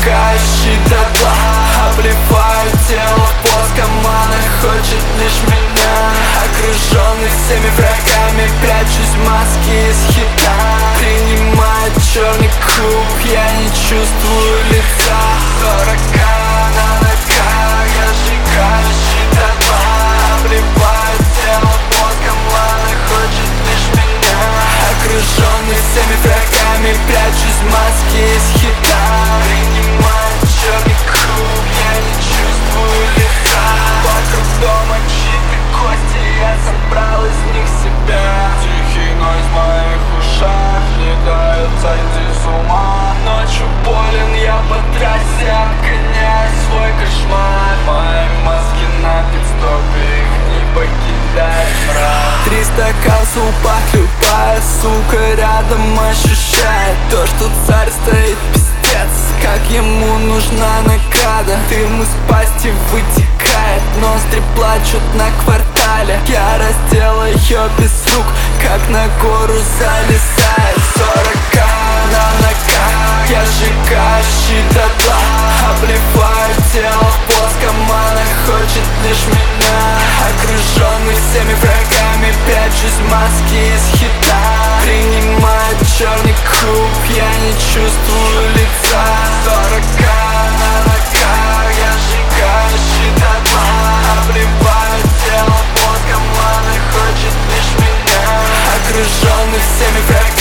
сжигающий дотла. Обливаю тело воском, она хочет лишь меня. Окруженный всеми врагами, прячусь в маске из хита. Принимает черный куб, я не чувствую лица. 40 на ногах, я сжигающий дотла. Обливаю тело воском, она хочет лишь меня. Окруженный всеми врагами, прячусь в маске из хита. Принимает черный куб, я не чувствую лица. Вокруг дома чьи-то кости, я собрал из них себя. Тихий нойз в моих ушах не дает сойти с ума. Ночью болен я по трассе, обгоняю свой кошмар. Мои маски на пидстопе, их не покидает мрак. 300 кассов любая сука рядом ощущает то, что царь стоит пиздец. Как ему нужна награда, дым из пасти вытекает, ноздри плачут на квартале. Я раздел ее без рук, как на гору залезает. 40 на ногах, я сжигающий дотла. Обливаю тело воском, она хочет лишь меня. Окруженный всеми врагами, прячусь в маске из хита. Принимает черный куб, я не чувствую лица. 40 на ногах, я сжигающий дотла. Обливаю тело воском, она хочет лишь меня. Окруженный всеми врагами,